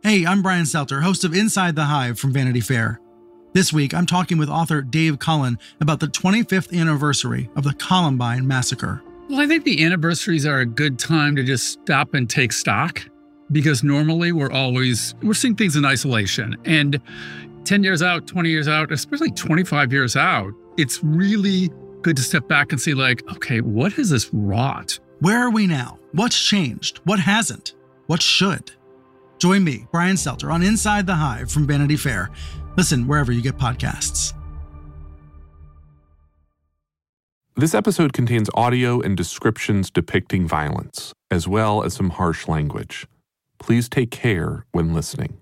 Hey, I'm Brian Stelter, host of Inside the Hive from Vanity Fair. This week, I'm talking with author Dave Cullen about the 25th anniversary of the Columbine Massacre. Well, I think the anniversaries are a good time to just stop and take stock, because normally we're seeing things in isolation. And 10 years out, 20 years out, especially 25 years out, it's really good to step back and see, like, okay, what has this wrought? Where are we now? What's changed? What hasn't? What should? Join me, Brian Stelter, on Inside the Hive from Vanity Fair. Listen wherever you get podcasts. This episode contains audio and descriptions depicting violence, as well as some harsh language. Please take care when listening.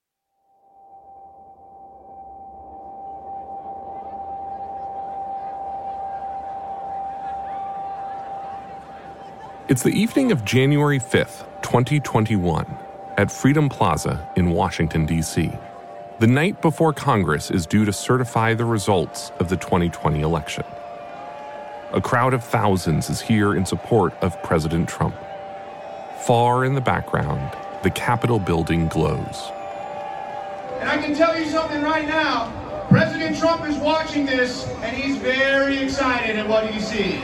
It's the evening of January 5th, 2021, at Freedom Plaza in Washington, D.C. The night before Congress is due to certify the results of the 2020 election. A crowd of thousands is here in support of President Trump. Far in the background, the Capitol building glows. And I can tell you something right now. President Trump is watching this, and he's very excited at what he sees.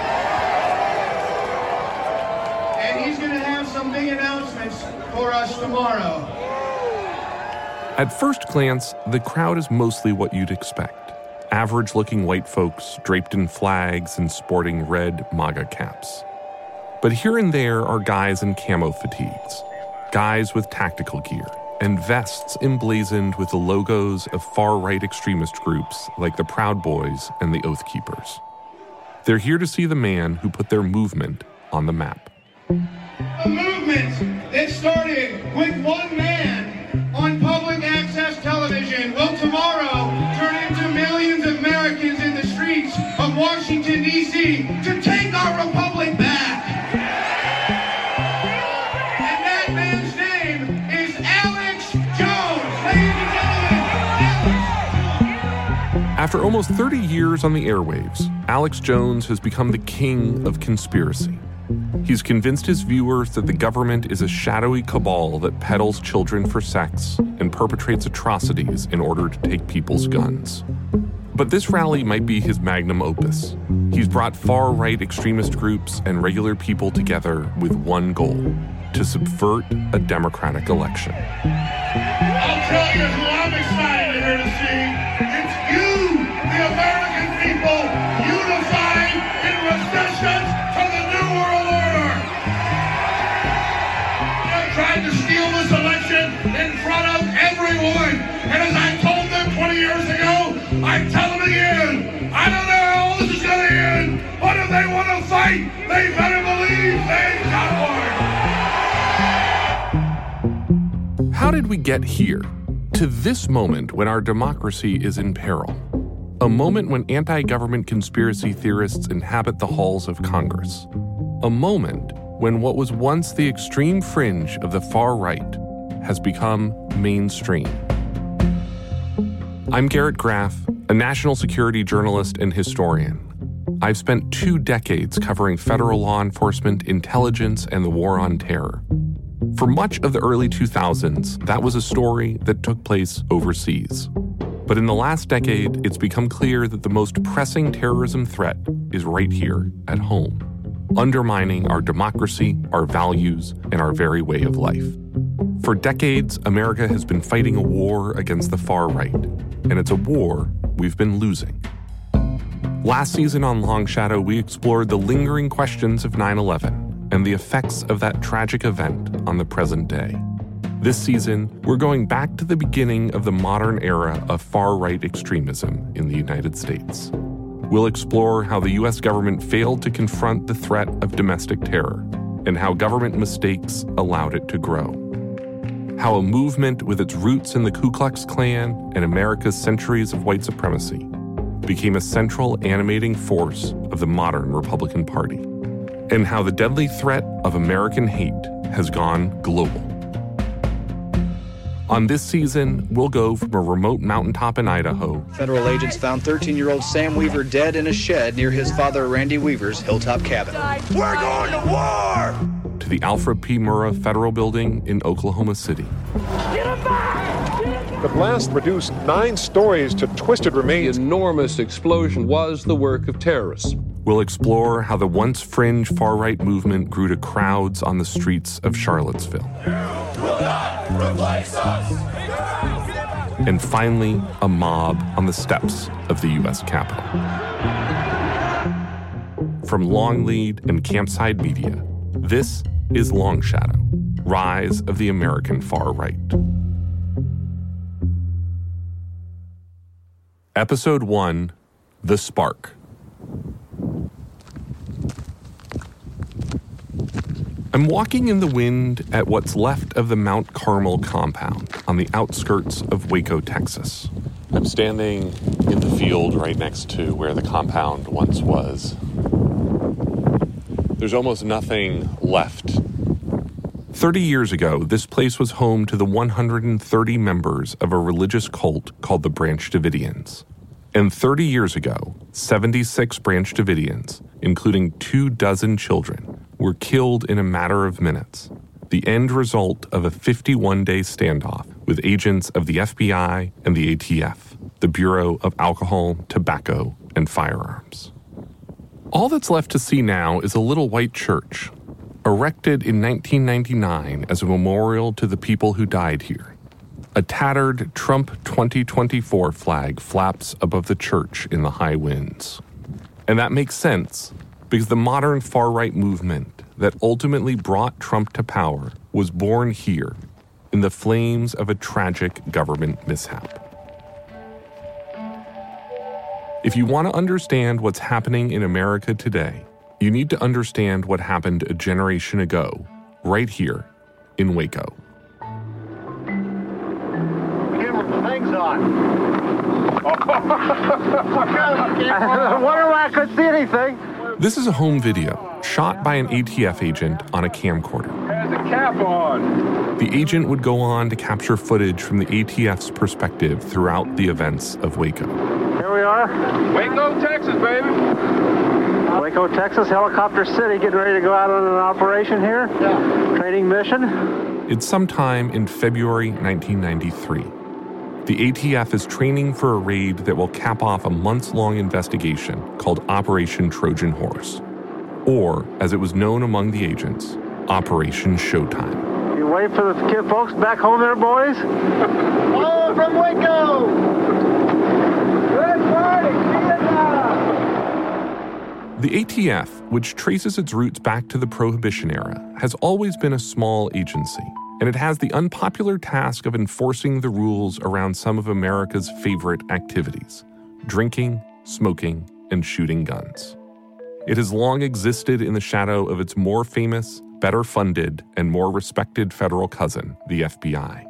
And he's going to have some big announcements for us tomorrow. At first glance, the crowd is mostly what you'd expect. Average-looking white folks draped in flags and sporting red MAGA caps. But here and there are guys in camo fatigues, guys with tactical gear, and vests emblazoned with the logos of far-right extremist groups like the Proud Boys and the Oath Keepers. They're here to see the man who put their movement on the map. A movement that started with one man on public access television will tomorrow turn into millions of Americans in the streets of Washington, D.C. to take our republic back. And that man's name is Alex Jones. Ladies and gentlemen, Alex. After almost 30 years on the airwaves, Alex Jones has become the king of conspiracy. He's convinced his viewers that the government is a shadowy cabal that peddles children for sex and perpetrates atrocities in order to take people's guns. But this rally might be his magnum opus. He's brought far-right extremist groups and regular people together with one goal: to subvert a democratic election. I'll tell you who I'm excited here to see. It's you, the American people, unified in resistance to the New World Order. They tried to steal this election in front of everyone. And as I told them 20 years ago, I tell them again, I don't know how this is going to end, but if they want to fight, they better believe they've got one. How did we get here? To this moment when our democracy is in peril. A moment when anti-government conspiracy theorists inhabit the halls of Congress. A moment when what was once the extreme fringe of the far right has become mainstream. I'm Garrett Graff, a national security journalist and historian. I've spent 2 decades covering federal law enforcement, intelligence, and the war on terror. For much of the early 2000s, that was a story that took place overseas. But in the last decade, it's become clear that the most pressing terrorism threat is right here at home, undermining our democracy, our values, and our very way of life. For decades, America has been fighting a war against the far right, and it's a war we've been losing. Last season on Long Shadow, we explored the lingering questions of 9/11 and the effects of that tragic event on the present day. This season, we're going back to the beginning of the modern era of far-right extremism in the United States. We'll explore how the U.S. government failed to confront the threat of domestic terror and how government mistakes allowed it to grow. How a movement with its roots in the Ku Klux Klan and America's centuries of white supremacy became a central animating force of the modern Republican Party, and how the deadly threat of American hate has gone global. On this season, we'll go from a remote mountaintop in Idaho. Federal agents found 13-year-old Sam Weaver dead in a shed near his father Randy Weaver's hilltop cabin. We're going to war! To the Alfred P. Murrah Federal Building in Oklahoma City. The blast reduced 9 stories to twisted remains. The enormous explosion was the work of terrorists. We'll explore how the once fringe far-right movement grew to crowds on the streets of Charlottesville. You will not replace us! And finally, a mob on the steps of the U.S. Capitol. From Longlead and Campside Media, this is Long Shadow, Rise of the American Far Right. Episode 1, The Spark. I'm walking in the wind at what's left of the Mount Carmel compound on the outskirts of Waco, Texas. I'm standing in the field right next to where the compound once was. There's almost nothing left. 30 years ago, this place was home to the 130 members of a religious cult called the Branch Davidians. And 30 years ago, 76 Branch Davidians, including 24 children, were killed in a matter of minutes, the end result of a 51-day standoff with agents of the FBI and the ATF, the Bureau of Alcohol, Tobacco, and Firearms. All that's left to see now is a little white church, erected in 1999 as a memorial to the people who died here. A tattered Trump 2024 flag flaps above the church in the high winds. And that makes sense, because the modern far-right movement that ultimately brought Trump to power was born here, in the flames of a tragic government mishap. If you want to understand what's happening in America today, you need to understand what happened a generation ago, right here in Waco. The thing's on. I wonder why I couldn't see anything. This is a home video shot by an ATF agent on a camcorder. Has a cap on. The agent would go on to capture footage from the ATF's perspective throughout the events of Waco. Here we are. Waco, Texas, baby. Waco, Texas, Helicopter City, getting ready to go out on an operation here. Yeah. Training mission. It's sometime in February 1993. The ATF is training for a raid that will cap off a months-long investigation called Operation Trojan Horse, or, as it was known among the agents, Operation Showtime. You wait for the kid folks back home there, boys? Oh, from Waco! Good morning, Vietnam! The ATF, which traces its roots back to the Prohibition era, has always been a small agency, and it has the unpopular task of enforcing the rules around some of America's favorite activities: drinking, smoking, and shooting guns. It has long existed in the shadow of its more famous, better funded, and more respected federal cousin, the FBI.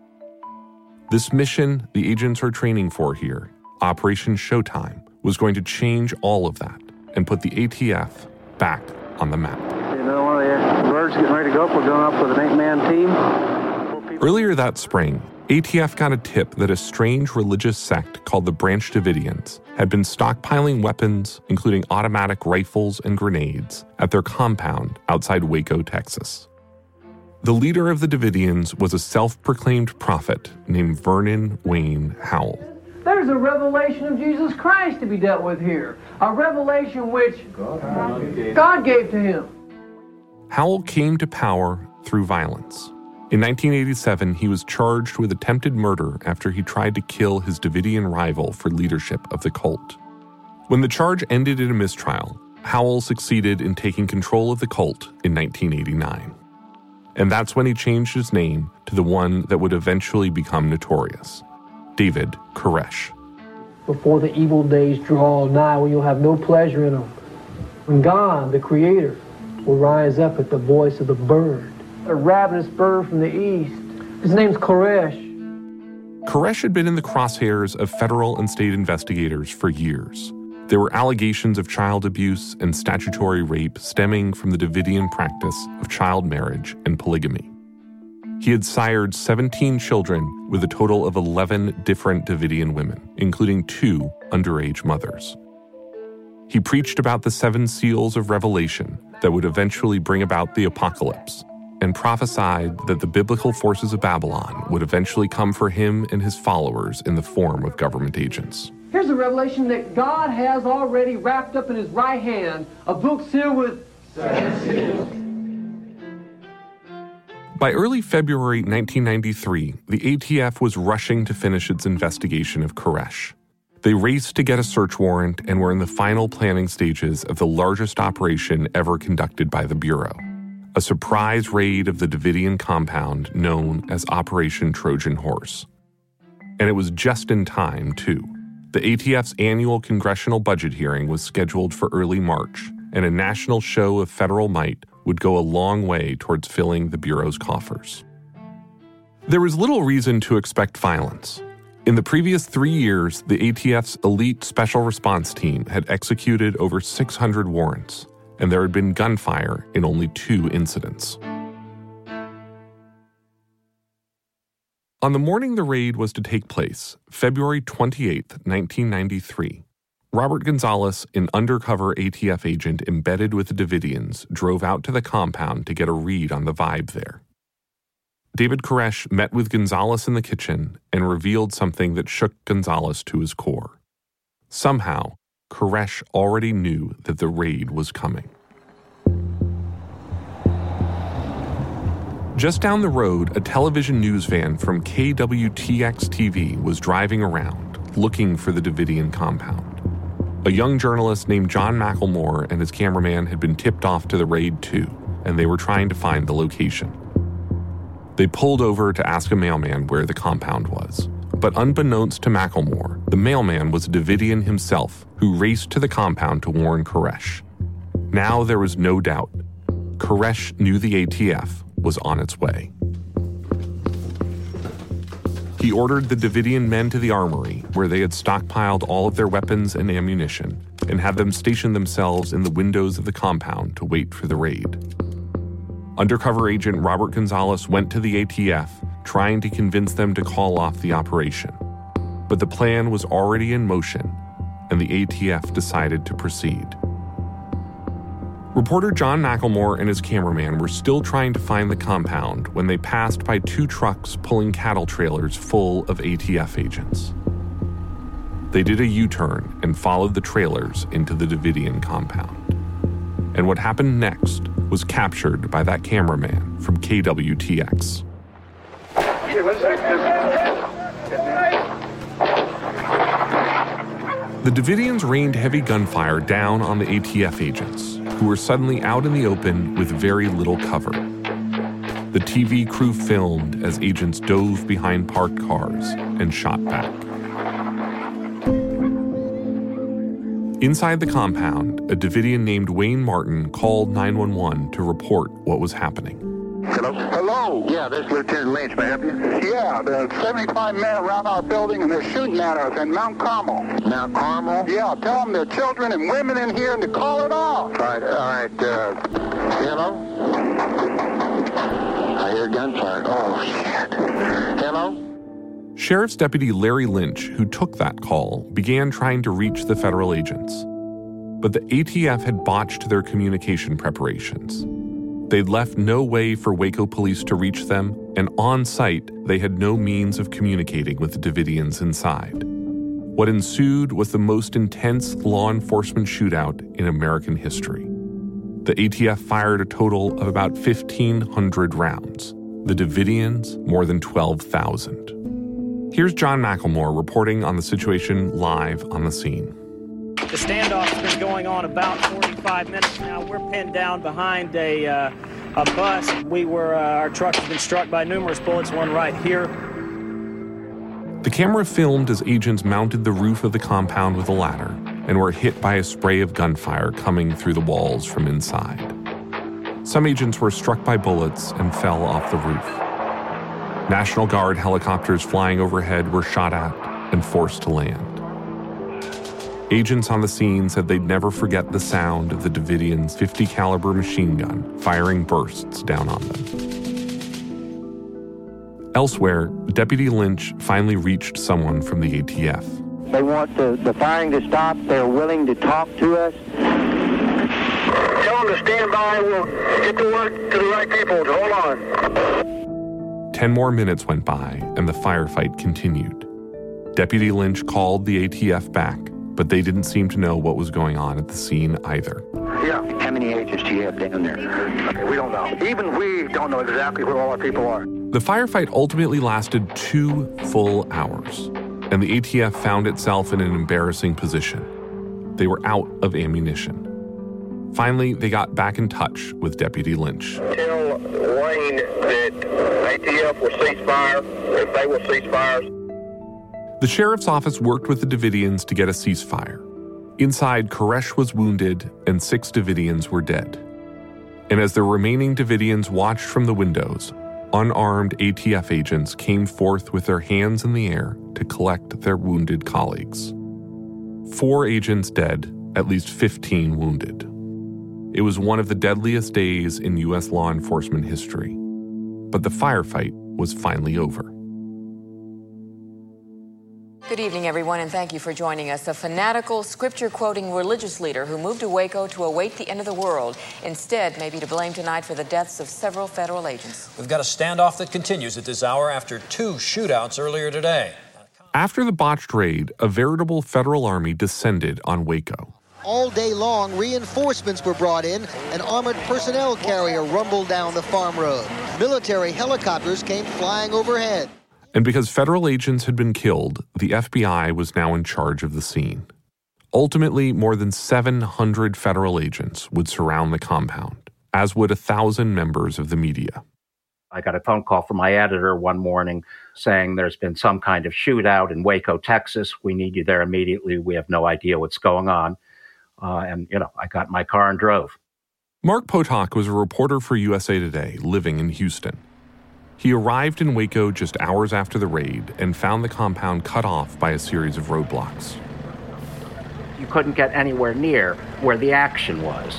This mission the agents are training for here, Operation Showtime, was going to change all of that and put the ATF back on the map. You know, one of the birds getting ready to go up. We're going up with an 8-man team. Earlier that spring, ATF got a tip that a strange religious sect called the Branch Davidians had been stockpiling weapons, including automatic rifles and grenades, at their compound outside Waco, Texas. The leader of the Davidians was a self-proclaimed prophet named Vernon Wayne Howell. There's a revelation of Jesus Christ to be dealt with here. A revelation which God gave to him. Howell came to power through violence. In 1987, he was charged with attempted murder after he tried to kill his Davidian rival for leadership of the cult. When the charge ended in a mistrial, Howell succeeded in taking control of the cult in 1989. And that's when he changed his name to the one that would eventually become notorious: David Koresh. Before the evil days draw nigh, when you'll have no pleasure in them, when God, the Creator, will rise up at the voice of the bird, a ravenous bird from the east. His name's Koresh. Koresh had been in the crosshairs of federal and state investigators for years. There were allegations of child abuse and statutory rape stemming from the Davidian practice of child marriage and polygamy. He had sired 17 children with a total of 11 different Davidian women, including 2 underage mothers. He preached about the 7 seals of Revelation that would eventually bring about the apocalypse, and prophesied that the biblical forces of Babylon would eventually come for him and his followers in the form of government agents. Here's a revelation that God has already wrapped up in his right hand, a book sealed with 7 seals. By early February 1993, the ATF was rushing to finish its investigation of Koresh. They raced to get a search warrant and were in the final planning stages of the largest operation ever conducted by the Bureau, a surprise raid of the Davidian compound known as Operation Trojan Horse. And it was just in time, too. The ATF's annual congressional budget hearing was scheduled for early March, and a national show of federal might would go a long way towards filling the Bureau's coffers. There was little reason to expect violence. In the previous 3 years, the ATF's elite special response team had executed over 600 warrants, and there had been gunfire in only 2 incidents. On the morning the raid was to take place, February 28, 1993, Robert Gonzalez, an undercover ATF agent embedded with the Davidians, drove out to the compound to get a read on the vibe there. David Koresh met with Gonzalez in the kitchen and revealed something that shook Gonzalez to his core. Somehow, Koresh already knew that the raid was coming. Just down the road, a television news van from KWTX-TV was driving around, looking for the Davidian compound. A young journalist named John McLemore and his cameraman had been tipped off to the raid too, and they were trying to find the location. They pulled over to ask a mailman where the compound was. But unbeknownst to McLemore, the mailman was a Davidian himself who raced to the compound to warn Koresh. Now there was no doubt. Koresh knew the ATF was on its way. He ordered the Davidian men to the armory, where they had stockpiled all of their weapons and ammunition, and had them station themselves in the windows of the compound to wait for the raid. Undercover agent Robert Gonzalez went to the ATF, trying to convince them to call off the operation. But the plan was already in motion, and the ATF decided to proceed. Reporter John McLemore and his cameraman were still trying to find the compound when they passed by 2 trucks pulling cattle trailers full of ATF agents. They did a U-turn and followed the trailers into the Davidian compound. And what happened next was captured by that cameraman from KWTX. The Davidians rained heavy gunfire down on the ATF agents, who were suddenly out in the open with very little cover. The TV crew filmed as agents dove behind parked cars and shot back. Inside the compound, a Davidian named Wayne Martin called 911 to report what was happening. Hello? Hello? Yeah, this is Lieutenant Lynch. May I help you? Yeah, there's 75 men around our building, and they're shooting at us in Mount Carmel. Mount Carmel? Yeah, tell them there are children and women in here and to call it off. All right, hello? I hear gunfire. Oh, shit. Hello? Sheriff's Deputy Larry Lynch, who took that call, began trying to reach the federal agents. But the ATF had botched their communication preparations. They'd left no way for Waco police to reach them, and on site, they had no means of communicating with the Davidians inside. What ensued was the most intense law enforcement shootout in American history. The ATF fired a total of about 1,500 rounds. The Davidians, more than 12,000. Here's John McLemore reporting on the situation live on the scene. The standoff's been going on about 45 minutes now. We're pinned down behind a bus. Our truck has been struck by numerous bullets, one right here. The camera filmed as agents mounted the roof of the compound with a ladder and were hit by a spray of gunfire coming through the walls from inside. Some agents were struck by bullets and fell off the roof. National Guard helicopters flying overhead were shot at and forced to land. Agents on the scene said they'd never forget the sound of the Davidians' .50 caliber machine gun firing bursts down on them. Elsewhere, Deputy Lynch finally reached someone from the ATF. They want the firing to stop. They're willing to talk to us. Tell them to stand by. We'll get to work to the right people. Hold on. 10 more minutes went by, and the firefight continued. Deputy Lynch called the ATF back, but they didn't seem to know what was going on at the scene either. Yeah. How many agents do you have down there? Okay, we don't know. Even we don't know exactly where all our people are. The firefight ultimately lasted 2 full hours, and the ATF found itself in an embarrassing position. They were out of ammunition. Finally, they got back in touch with Deputy Lynch. Tell Wayne that ATF will cease fire if they will cease fires. The sheriff's office worked with the Davidians to get a ceasefire. Inside, Koresh was wounded and 6 Davidians were dead. And as the remaining Davidians watched from the windows, unarmed ATF agents came forth with their hands in the air to collect their wounded colleagues. 4 agents dead, at least 15 wounded. It was one of the deadliest days in U.S. law enforcement history. But the firefight was finally over. Good evening, everyone, and thank you for joining us. A fanatical, scripture-quoting religious leader who moved to Waco to await the end of the world, instead may be to blame tonight for the deaths of several federal agents. We've got a standoff that continues at this hour after 2 shootouts earlier today. After the botched raid, a veritable federal army descended on Waco. All day long, reinforcements were brought in. An armored personnel carrier rumbled down the farm road. Military helicopters came flying overhead. And because federal agents had been killed, the FBI was now in charge of the scene. Ultimately, more than 700 federal agents would surround the compound, as would 1,000 members of the media. I got a phone call from my editor one morning saying there's been some kind of shootout in Waco, Texas. We need you there immediately. We have no idea what's going on. I got in my car and drove. Mark Potok was a reporter for USA Today living in Houston. He arrived in Waco just hours after the raid and found the compound cut off by a series of roadblocks. You couldn't get anywhere near where the action was.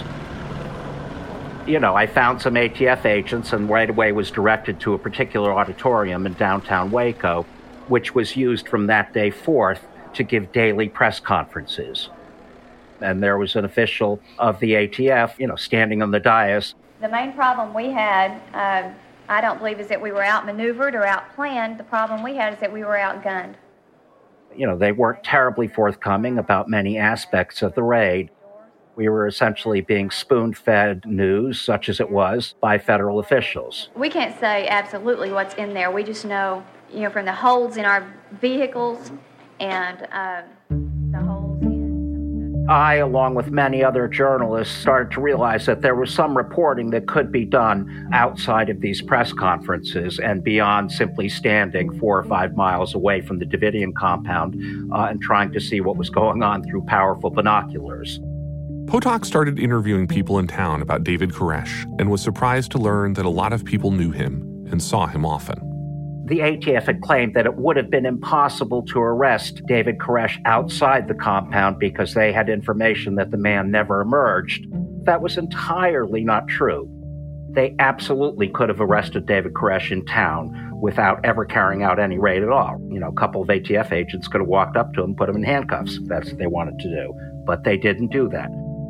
I found some ATF agents and right away was directed to a particular auditorium in downtown Waco, which was used from that day forth to give daily press conferences. And there was an official of the ATF, standing on the dais. The main problem we had, I don't believe is that we were outmaneuvered or outplanned. The problem we had is that we were outgunned. They weren't terribly forthcoming about many aspects of the raid. We were essentially being spoon-fed news, such as it was, by federal officials. We can't say absolutely what's in there. We just know, from the holes in our vehicles and the holes in... I, along with many other journalists, started to realize that there was some reporting that could be done outside of these press conferences and beyond simply standing 4 or 5 miles away from the Davidian compound and trying to see what was going on through powerful binoculars. Potok started interviewing people in town about David Koresh and was surprised to learn that a lot of people knew him and saw him often. The ATF had claimed that it would have been impossible to arrest David Koresh outside the compound because they had information that the man never emerged. That was entirely not true. They absolutely could have arrested David Koresh in town without ever carrying out any raid at all. A couple of ATF agents could have walked up to him, put him in handcuffs if that's what they wanted to do. But they didn't do that.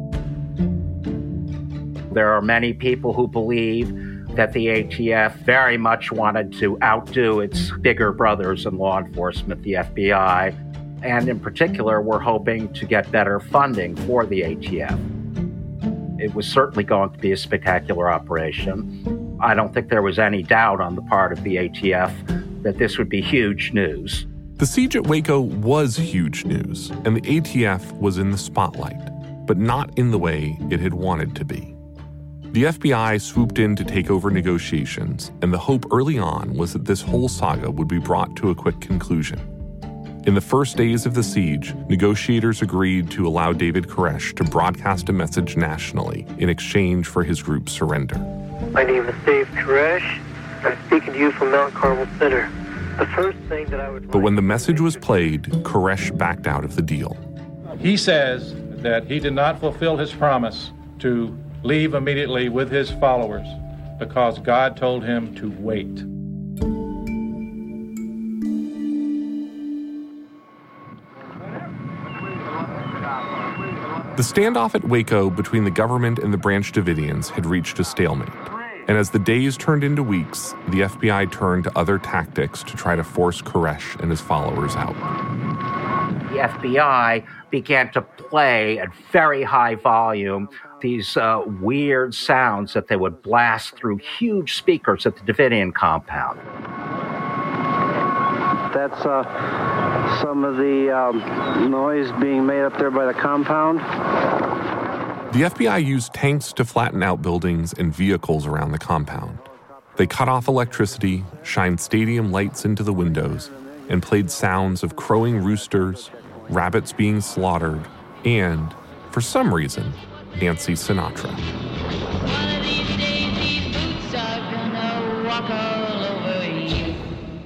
There are many people who believe that the ATF very much wanted to outdo its bigger brothers in law enforcement, the FBI, and in particular were hoping to get better funding for the ATF. It was certainly going to be a spectacular operation. I don't think there was any doubt on the part of the ATF that this would be huge news. The siege at Waco was huge news, and the ATF was in the spotlight, but not in the way it had wanted to be. The FBI swooped in to take over negotiations, and the hope early on was that this whole saga would be brought to a quick conclusion. In the first days of the siege, negotiators agreed to allow David Koresh to broadcast a message nationally in exchange for his group's surrender. My name is Dave Koresh. I'm speaking to you from Mount Carmel Center. The first thing that I would... But when the message was played, Koresh backed out of the deal. He says that he did not fulfill his promise to leave immediately with his followers because God told him to wait. The standoff at Waco between the government and the Branch Davidians had reached a stalemate. And as the days turned into weeks, the FBI turned to other tactics to try to force Koresh and his followers out. The FBI began to play at very high volume these weird sounds that they would blast through huge speakers at the Davidian compound. That's some of the noise being made up there by the compound. The FBI used tanks to flatten out buildings and vehicles around the compound. They cut off electricity, shined stadium lights into the windows, and played sounds of crowing roosters, rabbits being slaughtered, and, for some reason, Nancy Sinatra. One of these days, these boots are gonna walk all over you.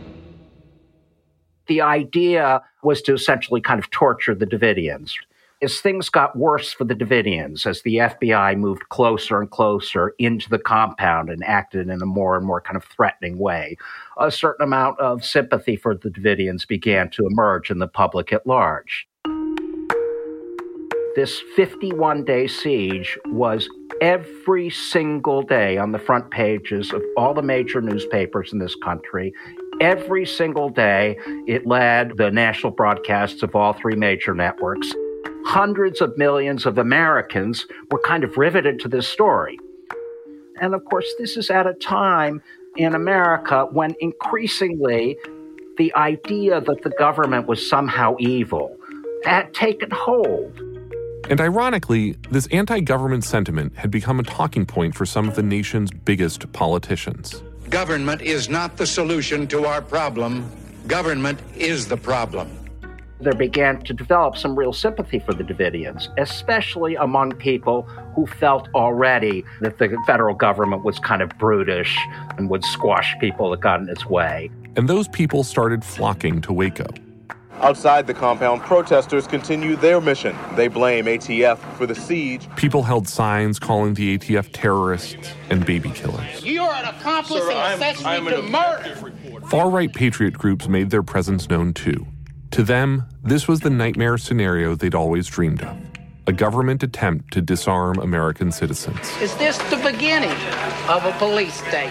The idea was to essentially kind of torture the Davidians. As things got worse for the Davidians, as the FBI moved closer and closer into the compound and acted in a more and more kind of threatening way, a certain amount of sympathy for the Davidians began to emerge in the public at large. This 51-day siege was every single day on the front pages of all the major newspapers in this country. Every single day, it led the national broadcasts of all three major networks. Hundreds of millions of Americans were kind of riveted to this story. And of course, this is at a time in America when increasingly the idea that the government was somehow evil had taken hold. And ironically, this anti-government sentiment had become a talking point for some of the nation's biggest politicians. Government is not the solution to our problem. Government is the problem. There began to develop some real sympathy for the Davidians, especially among people who felt already that the federal government was kind of brutish and would squash people that got in its way. And those people started flocking to Waco. Outside the compound, protesters continued their mission. They blame ATF for the siege. People held signs calling the ATF terrorists and baby killers. You are an accomplice in accessory to murder. Far-right patriot groups made their presence known too. To them, this was the nightmare scenario they'd always dreamed of. A government attempt to disarm American citizens. Is this the beginning of a police state?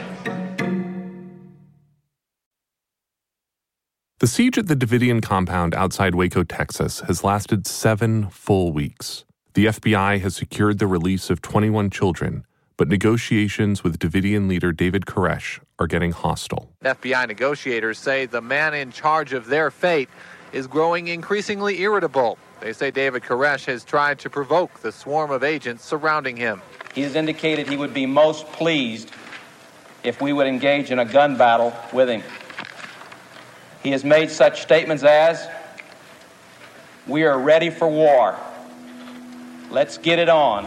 The siege at the Davidian compound outside Waco, Texas, has lasted 7 full weeks. The FBI has secured the release of 21 children, but negotiations with Davidian leader David Koresh are getting hostile. FBI negotiators say the man in charge of their fate is growing increasingly irritable. They say David Koresh has tried to provoke the swarm of agents surrounding him. He has indicated he would be most pleased if we would engage in a gun battle with him. He has made such statements as, "We are ready for war. Let's get it on."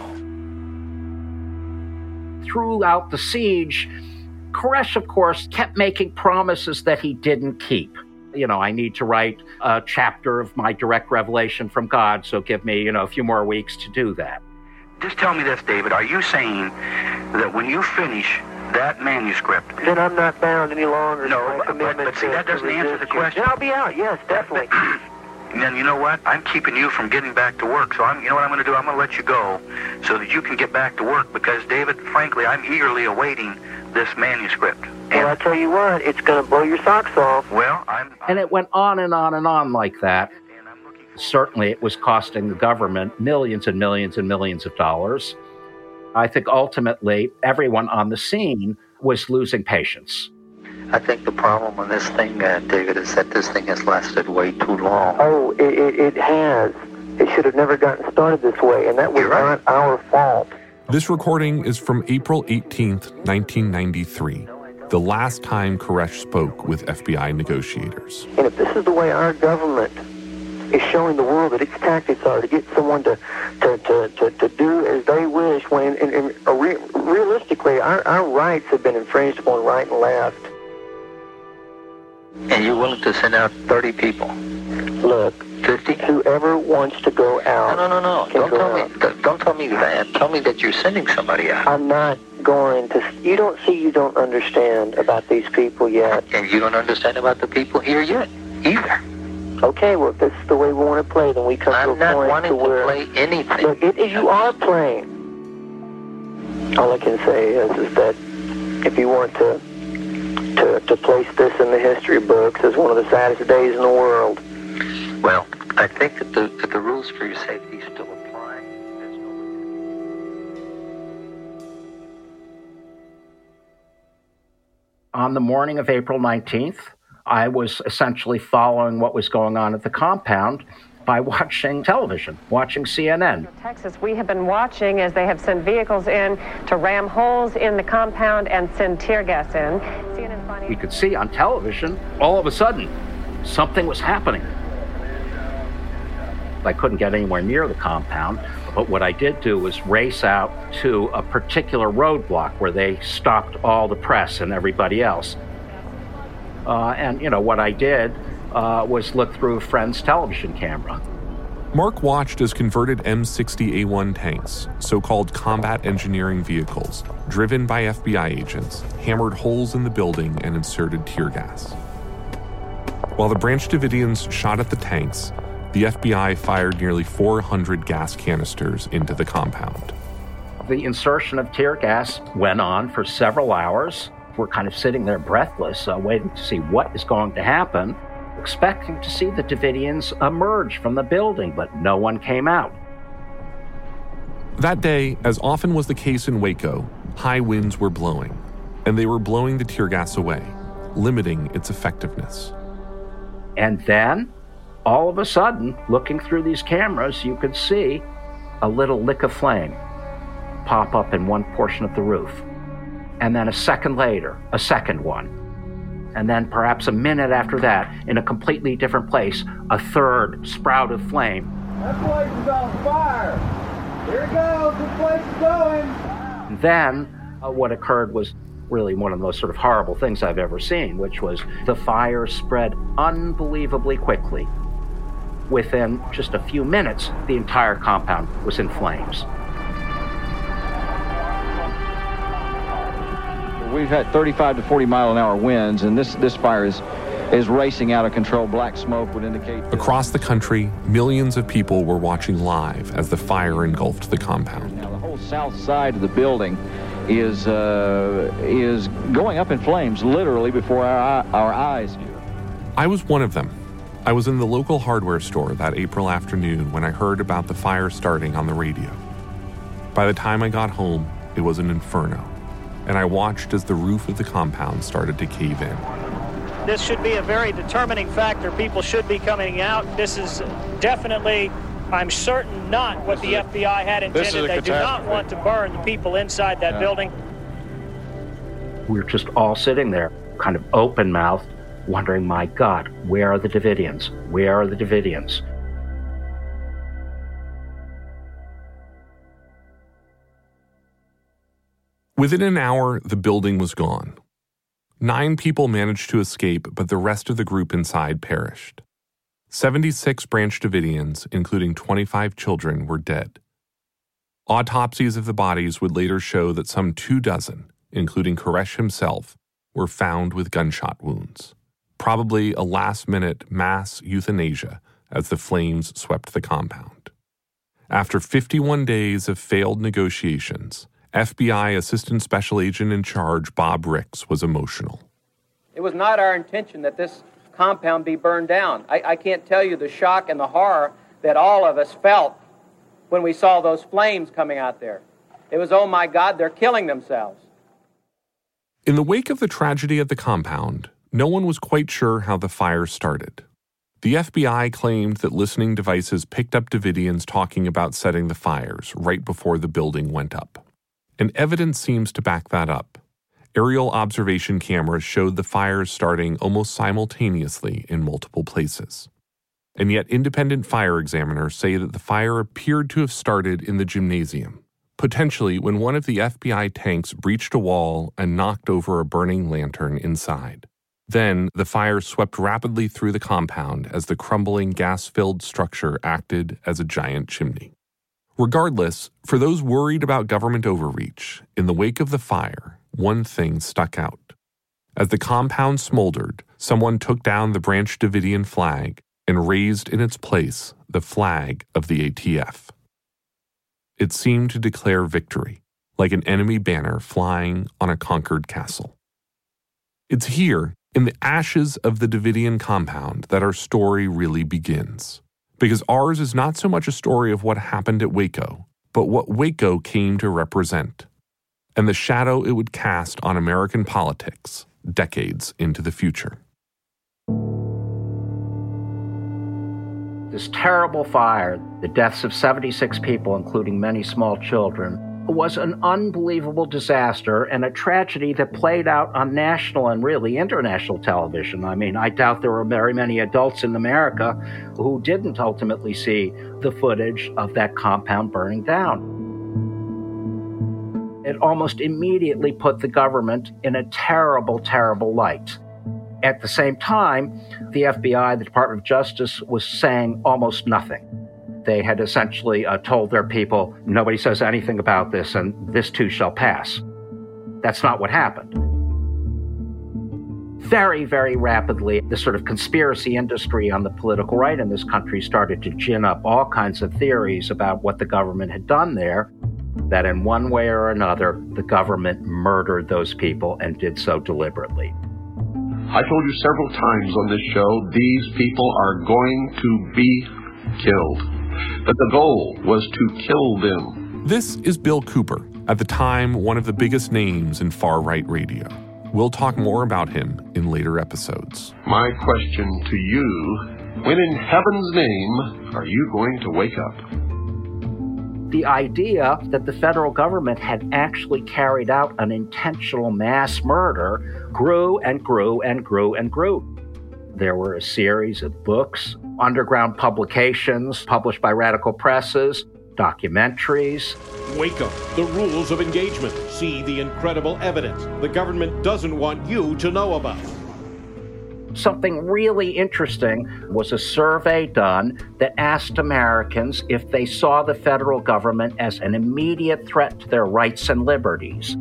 Throughout the siege, Koresh, of course, kept making promises that he didn't keep. I need to write a chapter of my direct revelation from God, so give me, a few more weeks to do that. Just tell me this, David. Are you saying that when you finish that manuscript, then I'm not bound any longer? No, but see, that doesn't answer the question. Then I'll be out, yes, definitely. And then you know what? I'm keeping you from getting back to work. So you know what I'm going to do? I'm going to let you go so that you can get back to work because, David, frankly, I'm eagerly awaiting this manuscript. Well, I tell you what, it's going to blow your socks off. Well, And it went on and on and on like that. Certainly, it was costing the government millions and millions and millions of dollars. I think ultimately, everyone on the scene was losing patience. I think the problem with this thing, David, is that this thing has lasted way too long. Oh, it has. It should have never gotten started this way, and that was not our fault. This recording is from April 18th, 1993, the last time Koresh spoke with FBI negotiators. And if this is the way our government is showing the world that its tactics are to get someone to do as they wish, when realistically our rights have been infringed upon right and left. And you're willing to send out 30 people? Look, 50? Whoever wants to go out. No. Don't tell me that. Tell me that you're sending somebody out. I'm not going to. You don't understand about these people yet. And you don't understand about the people here yet, either. Okay, well, if this is the way we want to play, then we come to a point where... I'm not wanting to play anything. Look, you are playing. All I can say is that if you want to place this in the history books as one of the saddest days in the world... Well, I think that the rules for your safety still apply. On the morning of April 19th, I was essentially following what was going on at the compound by watching television, watching CNN. Texas, we have been watching as they have sent vehicles in to ram holes in the compound and send tear gas in. We could see on television, all of a sudden, something was happening. I couldn't get anywhere near the compound, but what I did do was race out to a particular roadblock where they stopped all the press and everybody else. And what I did was look through a friend's television camera. Mark watched as converted M60A1 tanks, so-called combat engineering vehicles, driven by FBI agents, hammered holes in the building and inserted tear gas. While the Branch Davidians shot at the tanks, the FBI fired nearly 400 gas canisters into the compound. The insertion of tear gas went on for several hours. We're kind of sitting there breathless, waiting to see what is going to happen, expecting to see the Davidians emerge from the building, but no one came out. That day, as often was the case in Waco, high winds were blowing, and they were blowing the tear gas away, limiting its effectiveness. And then, all of a sudden, looking through these cameras, you could see a little lick of flame pop up in one portion of the roof. And then a second later, a second one. And then perhaps a minute after that, in a completely different place, a third sprout of flame. That place is on fire! Here it goes, this place is going! Then, what occurred was really one of the most sort of horrible things I've ever seen, which was the fire spread unbelievably quickly. Within just a few minutes, the entire compound was in flames. We've had 35 to 40 mile an hour winds, and this fire is racing out of control. Black smoke would indicate... Across the country, millions of people were watching live as the fire engulfed the compound. Now, the whole south side of the building is going up in flames, literally before our eyes. I was one of them. I was in the local hardware store that April afternoon when I heard about the fire starting on the radio. By the time I got home, it was an inferno, and I watched as the roof of the compound started to cave in. This should be a very determining factor. People should be coming out. This is definitely, I'm certain, not what the FBI had intended. They do not want to burn the people inside that building. We were just all sitting there, kind of open-mouthed, wondering, my God, where are the Davidians? Where are the Davidians? Within an hour, the building was gone. 9 people managed to escape, but the rest of the group inside perished. 76 Branch Davidians, including 25 children, were dead. Autopsies of the bodies would later show that some 24, including Koresh himself, were found with gunshot wounds. Probably a last-minute mass euthanasia as the flames swept the compound. After 51 days of failed negotiations, FBI Assistant Special Agent in Charge Bob Ricks was emotional. It was not our intention that this compound be burned down. I can't tell you the shock and the horror that all of us felt when we saw those flames coming out there. It was, oh my God, they're killing themselves. In the wake of the tragedy at the compound, no one was quite sure how the fire started. The FBI claimed that listening devices picked up Davidians talking about setting the fires right before the building went up. And evidence seems to back that up. Aerial observation cameras showed the fires starting almost simultaneously in multiple places. And yet independent fire examiners say that the fire appeared to have started in the gymnasium, potentially when one of the FBI tanks breached a wall and knocked over a burning lantern inside. Then, the fire swept rapidly through the compound as the crumbling gas-filled structure acted as a giant chimney. Regardless, for those worried about government overreach, in the wake of the fire, one thing stuck out. As the compound smoldered, someone took down the Branch Davidian flag and raised in its place the flag of the ATF. It seemed to declare victory, like an enemy banner flying on a conquered castle. It's here, in the ashes of the Davidian compound, that our story really begins. Because ours is not so much a story of what happened at Waco, but what Waco came to represent, and the shadow it would cast on American politics decades into the future. This terrible fire, the deaths of 76 people, including many small children, was an unbelievable disaster and a tragedy that played out on national and really international television. I mean, I doubt there were very many adults in America who didn't ultimately see the footage of that compound burning down. It almost immediately put the government in a terrible, terrible light. At the same time, the FBI, the Department of Justice, was saying almost nothing. They had essentially told their people, nobody says anything about this, and this too shall pass. That's not what happened. Very, very rapidly, the sort of conspiracy industry on the political right in this country started to gin up all kinds of theories about what the government had done there, that in one way or another, the government murdered those people and did so deliberately. I told you several times on this show, these people are going to be killed. But the goal was to kill them. This is Bill Cooper, at the time one of the biggest names in far-right radio. We'll talk more about him in later episodes. My question to you, when in heaven's name are you going to wake up? The idea that the federal government had actually carried out an intentional mass murder grew and grew and grew and grew. There were a series of books, underground publications published by radical presses, documentaries. Waco, the rules of engagement. See the incredible evidence the government doesn't want you to know about. Something really interesting was a survey done that asked Americans if they saw the federal government as an immediate threat to their rights and liberties.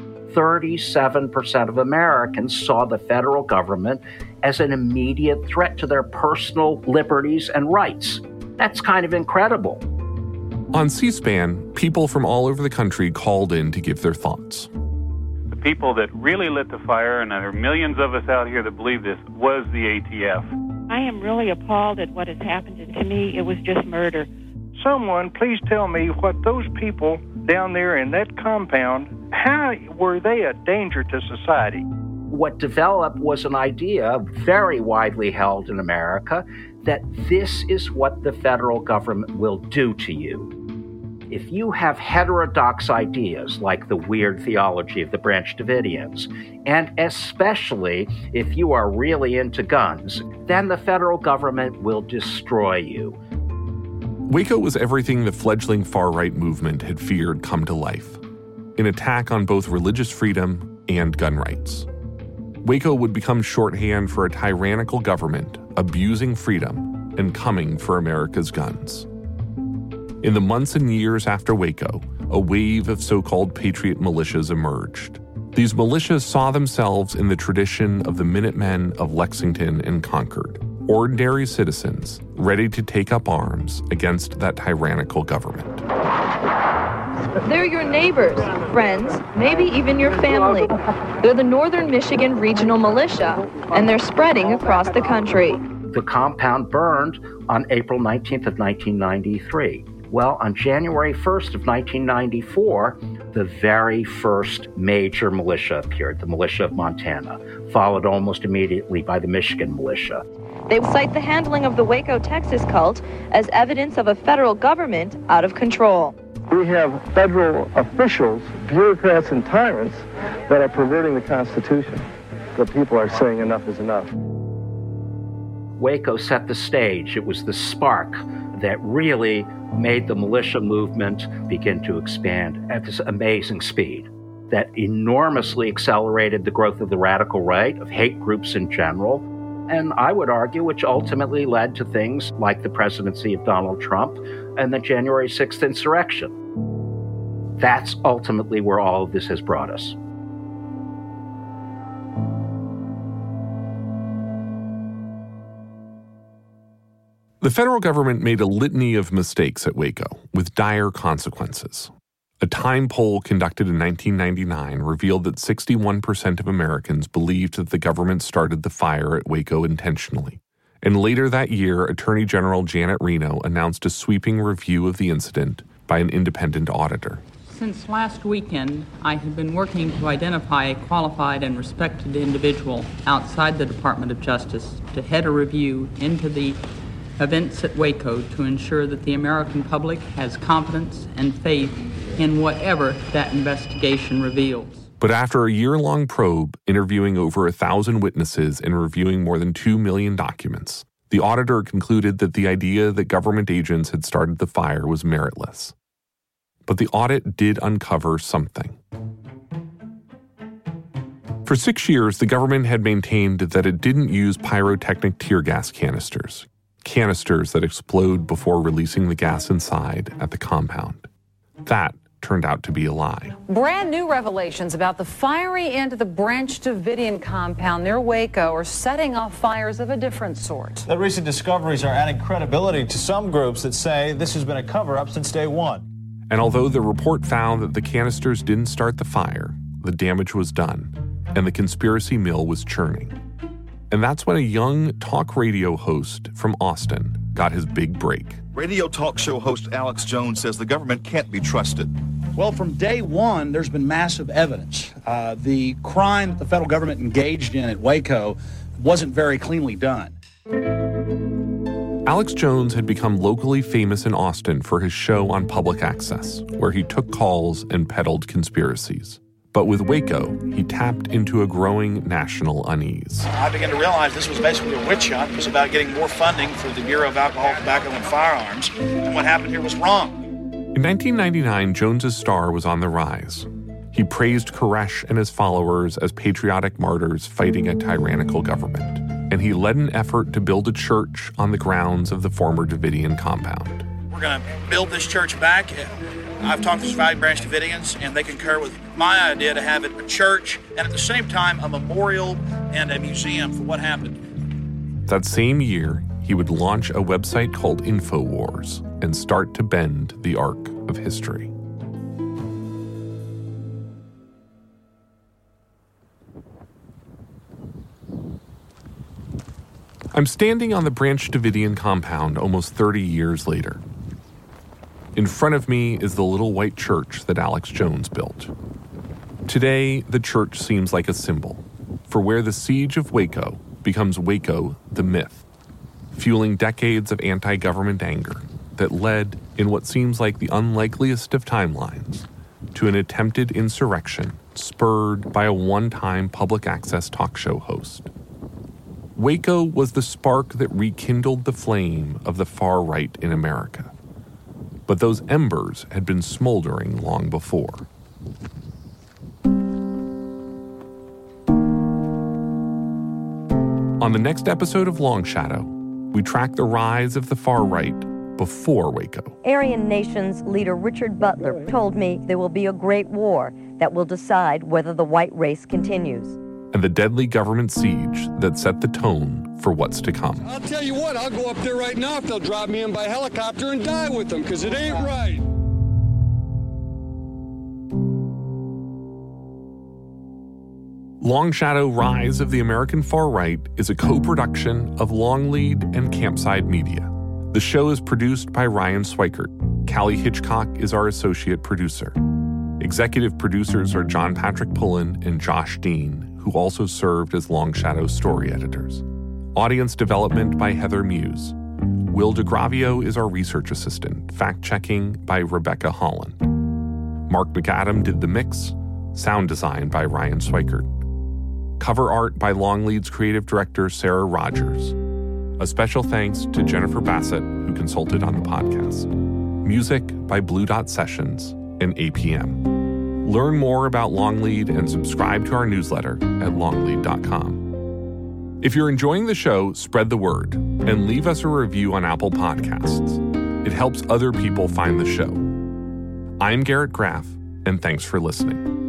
37% of Americans saw the federal government as an immediate threat to their personal liberties and rights. That's kind of incredible. On C-SPAN, people from all over the country called in to give their thoughts. The people that really lit the fire, and there are millions of us out here that believe this, was the ATF. I am really appalled at what has happened, and to me, it was just murder. Someone please tell me what those people down there in that compound, how were they a danger to society? What developed was an idea, very widely held in America, that this is what the federal government will do to you. If you have heterodox ideas like the weird theology of the Branch Davidians, and especially if you are really into guns, then the federal government will destroy you. Waco was everything the fledgling far-right movement had feared come to life, an attack on both religious freedom and gun rights. Waco would become shorthand for a tyrannical government abusing freedom and coming for America's guns. In the months and years after Waco, a wave of so-called patriot militias emerged. These militias saw themselves in the tradition of the Minutemen of Lexington and Concord, ordinary citizens ready to take up arms against that tyrannical government. They're your neighbors, friends, maybe even your family. They're the Northern Michigan Regional Militia, and they're spreading across the country. The compound burned on April 19th of 1993. Well, on January 1st of 1994, the very first major militia appeared, the Militia of Montana, followed almost immediately by the Michigan Militia. They cite the handling of the Waco, Texas cult as evidence of a federal government out of control. We have federal officials, bureaucrats and tyrants that are perverting the Constitution. The people are saying enough is enough. Waco set the stage. It was the spark that really made the militia movement begin to expand at this amazing speed that enormously accelerated the growth of the radical right, of hate groups in general, and I would argue which ultimately led to things like the presidency of Donald Trump and the January 6th insurrection. That's ultimately where all of this has brought us. The federal government made a litany of mistakes at Waco with dire consequences. A Time poll conducted in 1999 revealed that 61% of Americans believed that the government started the fire at Waco intentionally. And later that year, Attorney General Janet Reno announced a sweeping review of the incident by an independent auditor. Since last weekend, I have been working to identify a qualified and respected individual outside the Department of Justice to head a review into the events at Waco to ensure that the American public has confidence and faith in whatever that investigation reveals. But after a year-long probe, interviewing over 1,000 witnesses and reviewing more than 2 million documents, the auditor concluded that the idea that government agents had started the fire was meritless. But the audit did uncover something. For 6 years, the government had maintained that it didn't use pyrotechnic tear gas canisters that explode before releasing the gas inside at the compound. That turned out to be a lie. Brand new revelations about the fiery end of the Branch Davidian compound near Waco are setting off fires of a different sort. The recent discoveries are adding credibility to some groups that say this has been a cover-up since day one. And although the report found that the canisters didn't start the fire, the damage was done, and the conspiracy mill was churning. And that's when a young talk radio host from Austin got his big break. Radio talk show host Alex Jones says the government can't be trusted. Well, from day one, there's been massive evidence. The crime that the federal government engaged in at Waco wasn't very cleanly done. Alex Jones had become locally famous in Austin for his show on public access, where he took calls and peddled conspiracies. But with Waco, he tapped into a growing national unease. I began to realize this was basically a witch hunt. It was about getting more funding for the Bureau of Alcohol, Tobacco, and Firearms. And what happened here was wrong. In 1999, Jones's star was on the rise. He praised Koresh and his followers as patriotic martyrs fighting a tyrannical government. And he led an effort to build a church on the grounds of the former Davidian compound. We're going to build this church back. I've talked to Valley Branch Davidians, and they concur with my idea to have it a church and at the same time a memorial and a museum for what happened. That same year, he would launch a website called InfoWars and start to bend the arc of history. I'm standing on the Branch Davidian compound almost 30 years later. In front of me is the little white church that Alex Jones built. Today, the church seems like a symbol for where the siege of Waco becomes Waco the myth, fueling decades of anti-government anger that led, in what seems like the unlikeliest of timelines, to an attempted insurrection spurred by a one-time public access talk show host. Waco was the spark that rekindled the flame of the far right in America. But those embers had been smoldering long before. On the next episode of Long Shadow, we track the rise of the far right before Waco. Aryan Nations leader Richard Butler told me there will be a great war that will decide whether the white race continues. And the deadly government siege that set the tone for what's to come. I'll tell you what, I'll go up there right now if they'll drive me in by helicopter and die with them, because it ain't right. Long Shadow: Rise of the American Far Right is a co-production of Longlead and Campside Media. The show is produced by Ryan Swikert. Callie Hitchcock is our associate producer. Executive producers are John Patrick Pullen and Josh Dean, who also served as Long Shadow's story editors. Audience development by Heather Muse. Will DeGravio is our research assistant, fact-checking by Rebecca Holland. Mark McAdam did the mix, sound design by Ryan Swikert. Cover art by Longlead's creative director, Sarah Rogers. A special thanks to Jennifer Bassett, who consulted on the podcast. Music by Blue Dot Sessions and APM. Learn more about Longlead and subscribe to our newsletter at longlead.com. If you're enjoying the show, spread the word and leave us a review on Apple Podcasts. It helps other people find the show. I'm Garrett Graff, and thanks for listening.